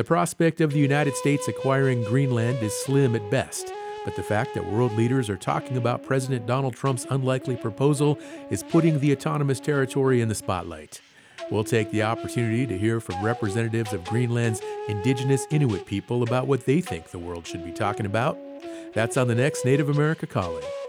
The prospect of the United States acquiring Greenland is slim at best, but the fact that world leaders are talking about President Donald Trump's unlikely proposal is putting the autonomous territory in the spotlight. We'll take the opportunity to hear from representatives of Greenland's indigenous Inuit people about what they think the world should be talking about. That's on the next Native America Calling.